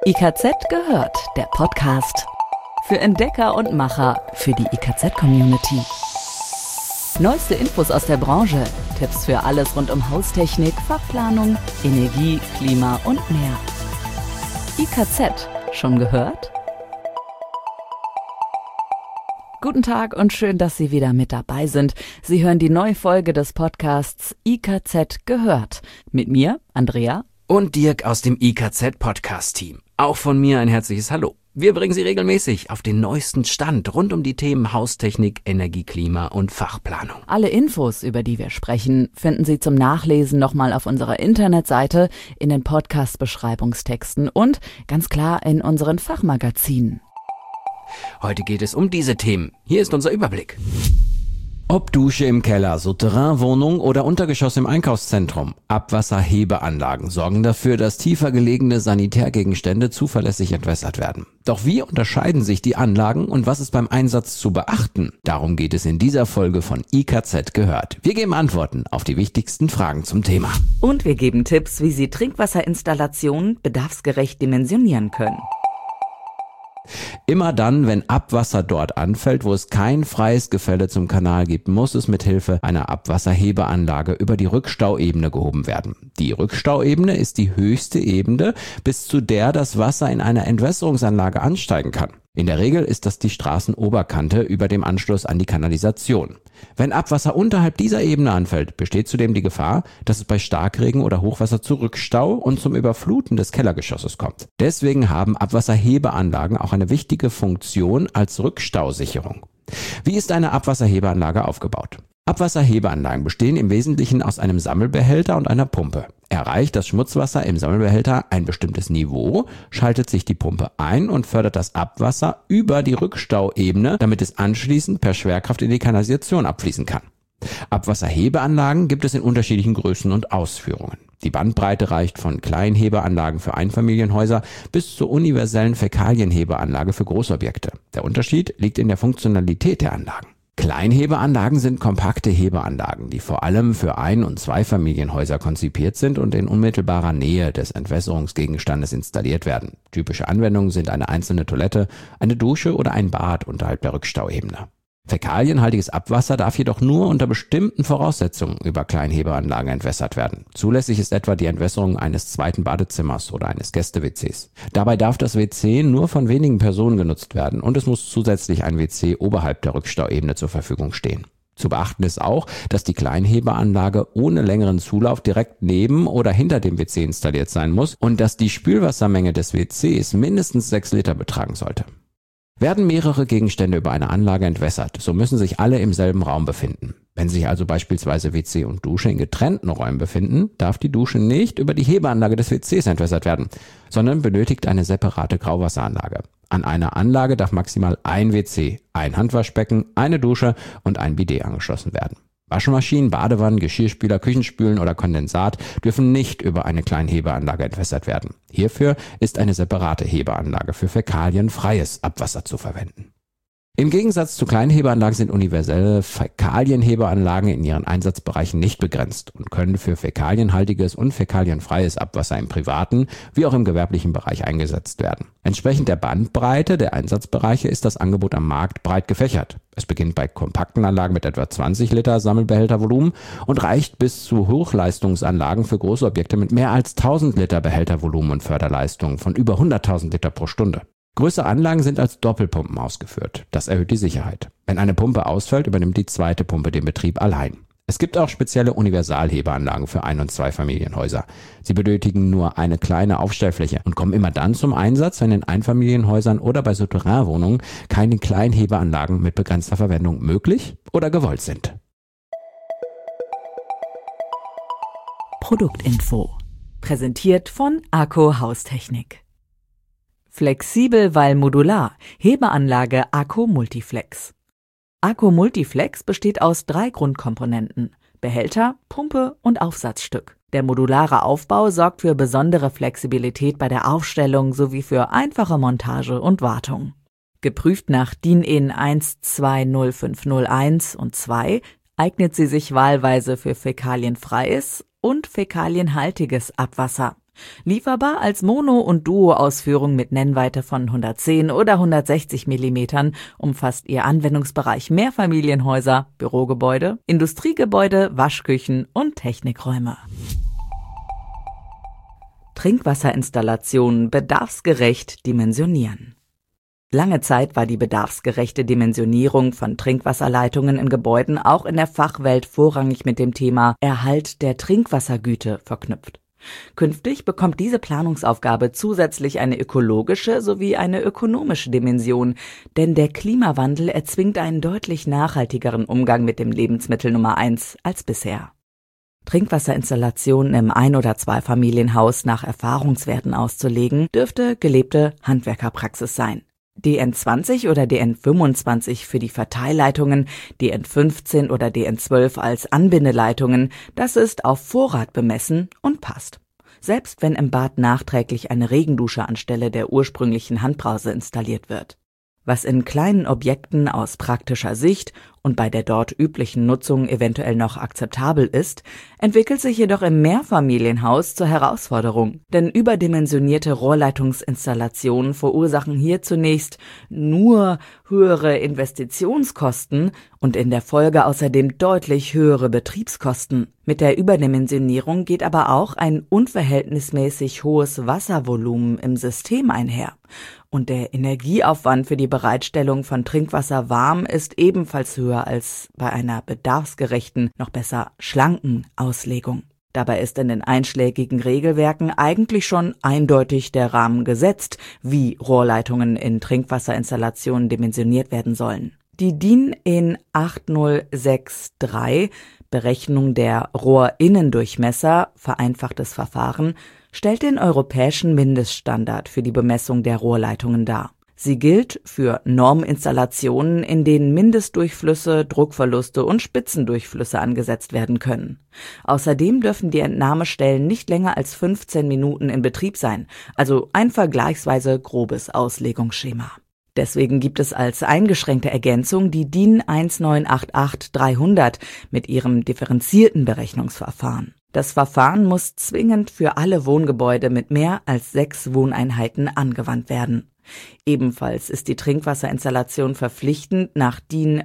IKZ gehört, der Podcast. Für Entdecker und Macher, für die IKZ-Community. Neueste Infos aus der Branche, Tipps für alles rund um Haustechnik, Fachplanung, Energie, Klima und mehr. IKZ, schon gehört? Guten Tag und schön, dass Sie wieder mit dabei sind. Sie hören die neue Folge des Podcasts IKZ gehört. Mit mir, Andrea. Und Dirk aus dem IKZ-Podcast-Team. Auch von mir ein herzliches Hallo. Wir bringen Sie regelmäßig auf den neuesten Stand rund um die Themen Haustechnik, Energie, Klima und Fachplanung. Alle Infos, über die wir sprechen, finden Sie zum Nachlesen nochmal auf unserer Internetseite, in den Podcast-Beschreibungstexten und ganz klar in unseren Fachmagazinen. Heute geht es um diese Themen. Hier ist unser Überblick. Ob Dusche im Keller, Souterrainwohnung oder Untergeschoss im Einkaufszentrum, Abwasserhebeanlagen sorgen dafür, dass tiefer gelegene Sanitärgegenstände zuverlässig entwässert werden. Doch wie unterscheiden sich die Anlagen und was ist beim Einsatz zu beachten? Darum geht es in dieser Folge von IKZ gehört. Wir geben Antworten auf die wichtigsten Fragen zum Thema. Und wir geben Tipps, wie Sie Trinkwasserinstallationen bedarfsgerecht dimensionieren können. Immer dann, wenn Abwasser dort anfällt, wo es kein freies Gefälle zum Kanal gibt, muss es mit Hilfe einer Abwasserhebeanlage über die Rückstauebene gehoben werden. Die Rückstauebene ist die höchste Ebene, bis zu der das Wasser in einer Entwässerungsanlage ansteigen kann. In der Regel ist das die Straßenoberkante über dem Anschluss an die Kanalisation. Wenn Abwasser unterhalb dieser Ebene anfällt, besteht zudem die Gefahr, dass es bei Starkregen oder Hochwasser zu Rückstau und zum Überfluten des Kellergeschosses kommt. Deswegen haben Abwasserhebeanlagen auch eine wichtige Funktion als Rückstausicherung. Wie ist eine Abwasserhebeanlage aufgebaut? Abwasserhebeanlagen bestehen im Wesentlichen aus einem Sammelbehälter und einer Pumpe. Erreicht das Schmutzwasser im Sammelbehälter ein bestimmtes Niveau, schaltet sich die Pumpe ein und fördert das Abwasser über die Rückstauebene, damit es anschließend per Schwerkraft in die Kanalisation abfließen kann. Abwasserhebeanlagen gibt es in unterschiedlichen Größen und Ausführungen. Die Bandbreite reicht von Kleinhebeanlagen für Einfamilienhäuser bis zur universellen Fäkalienhebeanlage für Großobjekte. Der Unterschied liegt in der Funktionalität der Anlagen. Kleinhebeanlagen sind kompakte Hebeanlagen, die vor allem für Ein- und Zweifamilienhäuser konzipiert sind und in unmittelbarer Nähe des Entwässerungsgegenstandes installiert werden. Typische Anwendungen sind eine einzelne Toilette, eine Dusche oder ein Bad unterhalb der Rückstauebene. Fäkalienhaltiges Abwasser darf jedoch nur unter bestimmten Voraussetzungen über Kleinhebeanlagen entwässert werden. Zulässig ist etwa die Entwässerung eines zweiten Badezimmers oder eines Gäste-WCs. Dabei darf das WC nur von wenigen Personen genutzt werden und es muss zusätzlich ein WC oberhalb der Rückstauebene zur Verfügung stehen. Zu beachten ist auch, dass die Kleinhebeanlage ohne längeren Zulauf direkt neben oder hinter dem WC installiert sein muss und dass die Spülwassermenge des WCs mindestens 6 Liter betragen sollte. Werden mehrere Gegenstände über eine Anlage entwässert, so müssen sich alle im selben Raum befinden. Wenn sich also beispielsweise WC und Dusche in getrennten Räumen befinden, darf die Dusche nicht über die Hebeanlage des WCs entwässert werden, sondern benötigt eine separate Grauwasseranlage. An einer Anlage darf maximal ein WC, ein Handwaschbecken, eine Dusche und ein Bidet angeschlossen werden. Waschmaschinen, Badewannen, Geschirrspüler, Küchenspülen oder Kondensat dürfen nicht über eine Kleinhebeanlage entwässert werden. Hierfür ist eine separate Hebeanlage für fäkalienfreies Abwasser zu verwenden. Im Gegensatz zu Kleinhebeanlagen sind universelle Fäkalienhebeanlagen in ihren Einsatzbereichen nicht begrenzt und können für fäkalienhaltiges und fäkalienfreies Abwasser im privaten wie auch im gewerblichen Bereich eingesetzt werden. Entsprechend der Bandbreite der Einsatzbereiche ist das Angebot am Markt breit gefächert. Es beginnt bei kompakten Anlagen mit etwa 20 Liter Sammelbehältervolumen und reicht bis zu Hochleistungsanlagen für Großobjekte mit mehr als 1000 Liter Behältervolumen und Förderleistungen von über 100.000 Liter pro Stunde. Größere Anlagen sind als Doppelpumpen ausgeführt. Das erhöht die Sicherheit. Wenn eine Pumpe ausfällt, übernimmt die zweite Pumpe den Betrieb allein. Es gibt auch spezielle Universalhebeanlagen für Ein- und Zweifamilienhäuser. Sie benötigen nur eine kleine Aufstellfläche und kommen immer dann zum Einsatz, wenn in Einfamilienhäusern oder bei Souterrainwohnungen keine Kleinhebeanlagen mit begrenzter Verwendung möglich oder gewollt sind. Produktinfo. Präsentiert von AKO Haustechnik. Flexibel, weil modular. Hebeanlage AKO Multiflex. AKO Multiflex besteht aus 3 Grundkomponenten: Behälter, Pumpe und Aufsatzstück. Der modulare Aufbau sorgt für besondere Flexibilität bei der Aufstellung sowie für einfache Montage und Wartung. Geprüft nach DIN EN 120501 und 2 eignet sie sich wahlweise für fäkalienfreies und fäkalienhaltiges Abwasser, Lieferbar als Mono- und Duo-Ausführung mit Nennweite von 110 oder 160 mm umfasst ihr Anwendungsbereich Mehrfamilienhäuser, Bürogebäude, Industriegebäude, Waschküchen und Technikräume. Trinkwasserinstallationen bedarfsgerecht dimensionieren. Lange Zeit war die bedarfsgerechte Dimensionierung von Trinkwasserleitungen in Gebäuden auch in der Fachwelt vorrangig mit dem Thema Erhalt der Trinkwassergüte verknüpft. Künftig bekommt diese Planungsaufgabe zusätzlich eine ökologische sowie eine ökonomische Dimension, denn der Klimawandel erzwingt einen deutlich nachhaltigeren Umgang mit dem Lebensmittel Nummer 1 als bisher. Trinkwasserinstallationen im Ein- oder Zweifamilienhaus nach Erfahrungswerten auszulegen, dürfte gelebte Handwerkerpraxis sein. DN20 oder DN25 für die Verteilleitungen, DN15 oder DN12 als Anbindeleitungen, das ist auf Vorrat bemessen und passt. Selbst wenn im Bad nachträglich eine Regendusche anstelle der ursprünglichen Handbrause installiert wird. Was in kleinen Objekten aus praktischer Sicht und bei der dort üblichen Nutzung eventuell noch akzeptabel ist, entwickelt sich jedoch im Mehrfamilienhaus zur Herausforderung, denn überdimensionierte Rohrleitungsinstallationen verursachen hier zunächst nur höhere Investitionskosten und in der Folge außerdem deutlich höhere Betriebskosten. Mit der Überdimensionierung geht aber auch ein unverhältnismäßig hohes Wasservolumen im System einher. Und der Energieaufwand für die Bereitstellung von Trinkwasser warm ist ebenfalls höher als bei einer bedarfsgerechten, noch besser schlanken Auslegung. Dabei ist in den einschlägigen Regelwerken eigentlich schon eindeutig der Rahmen gesetzt, wie Rohrleitungen in Trinkwasserinstallationen dimensioniert werden sollen. Die DIN EN 8063 Berechnung der Rohrinnendurchmesser, vereinfachtes Verfahren, stellt den europäischen Mindeststandard für die Bemessung der Rohrleitungen dar. Sie gilt für Norminstallationen, in denen Mindestdurchflüsse, Druckverluste und Spitzendurchflüsse angesetzt werden können. Außerdem dürfen die Entnahmestellen nicht länger als 15 Minuten in Betrieb sein, also ein vergleichsweise grobes Auslegungsschema. Deswegen gibt es als eingeschränkte Ergänzung die DIN 1988-300 mit ihrem differenzierten Berechnungsverfahren. Das Verfahren muss zwingend für alle Wohngebäude mit mehr als 6 Wohneinheiten angewandt werden. Ebenfalls ist die Trinkwasserinstallation verpflichtend nach DIN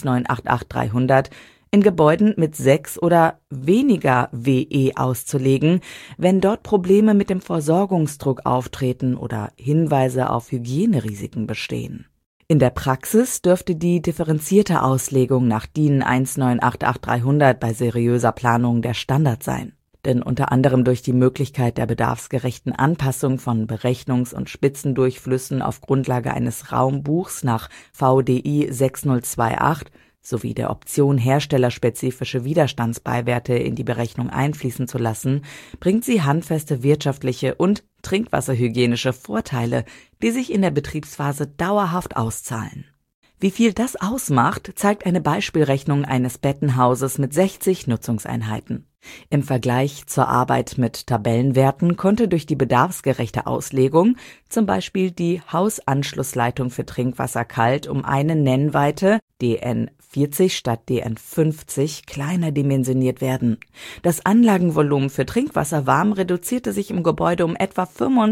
1988-300 in Gebäuden mit 6 oder weniger WE auszulegen, wenn dort Probleme mit dem Versorgungsdruck auftreten oder Hinweise auf Hygienerisiken bestehen. In der Praxis dürfte die differenzierte Auslegung nach DIN 1988-300 bei seriöser Planung der Standard sein. Denn unter anderem durch die Möglichkeit der bedarfsgerechten Anpassung von Berechnungs- und Spitzendurchflüssen auf Grundlage eines Raumbuchs nach VDI 6028 sowie der Option, herstellerspezifische Widerstandsbeiwerte in die Berechnung einfließen zu lassen, bringt sie handfeste wirtschaftliche und trinkwasserhygienische Vorteile, die sich in der Betriebsphase dauerhaft auszahlen. Wie viel das ausmacht, zeigt eine Beispielrechnung eines Bettenhauses mit 60 Nutzungseinheiten. Im Vergleich zur Arbeit mit Tabellenwerten konnte durch die bedarfsgerechte Auslegung zum Beispiel die Hausanschlussleitung für Trinkwasser kalt um eine Nennweite DN40 statt DN50 kleiner dimensioniert werden. Das Anlagenvolumen für Trinkwasser warm reduzierte sich im Gebäude um etwa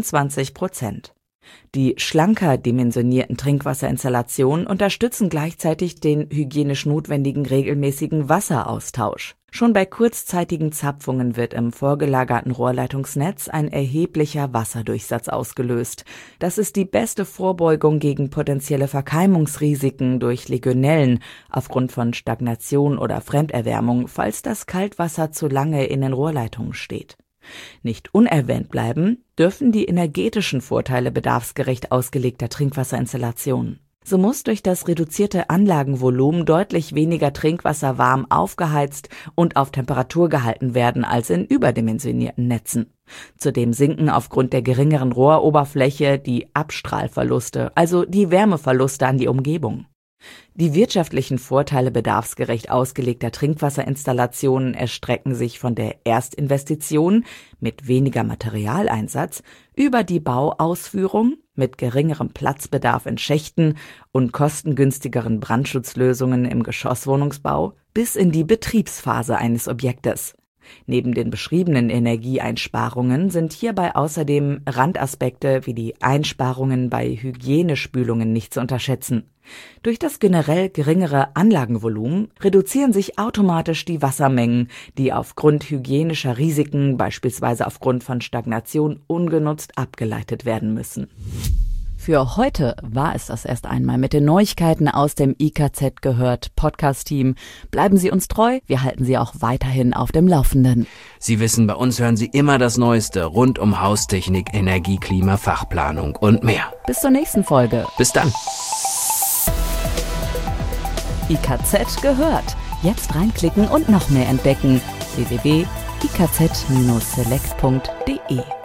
25%. Die schlanker dimensionierten Trinkwasserinstallationen unterstützen gleichzeitig den hygienisch notwendigen regelmäßigen Wasseraustausch. Schon bei kurzzeitigen Zapfungen wird im vorgelagerten Rohrleitungsnetz ein erheblicher Wasserdurchsatz ausgelöst. Das ist die beste Vorbeugung gegen potenzielle Verkeimungsrisiken durch Legionellen aufgrund von Stagnation oder Fremderwärmung, falls das Kaltwasser zu lange in den Rohrleitungen steht. Nicht unerwähnt bleiben dürfen die energetischen Vorteile bedarfsgerecht ausgelegter Trinkwasserinstallationen. So muss durch das reduzierte Anlagenvolumen deutlich weniger Trinkwasser warm aufgeheizt und auf Temperatur gehalten werden als in überdimensionierten Netzen. Zudem sinken aufgrund der geringeren Rohroberfläche die Abstrahlverluste, also die Wärmeverluste an die Umgebung. Die wirtschaftlichen Vorteile bedarfsgerecht ausgelegter Trinkwasserinstallationen erstrecken sich von der Erstinvestition mit weniger Materialeinsatz über die Bauausführung mit geringerem Platzbedarf in Schächten und kostengünstigeren Brandschutzlösungen im Geschosswohnungsbau bis in die Betriebsphase eines Objektes. Neben den beschriebenen Energieeinsparungen sind hierbei außerdem Randaspekte wie die Einsparungen bei Hygienespülungen nicht zu unterschätzen. Durch das generell geringere Anlagenvolumen reduzieren sich automatisch die Wassermengen, die aufgrund hygienischer Risiken, beispielsweise aufgrund von Stagnation, ungenutzt abgeleitet werden müssen. Für heute war es das erst einmal mit den Neuigkeiten aus dem IKZ gehört Podcast-Team. Bleiben Sie uns treu, wir halten Sie auch weiterhin auf dem Laufenden. Sie wissen, bei uns hören Sie immer das Neueste rund um Haustechnik, Energie, Klima, Fachplanung und mehr. Bis zur nächsten Folge. Bis dann. IKZ gehört. Jetzt reinklicken und noch mehr entdecken. www.ikz-select.de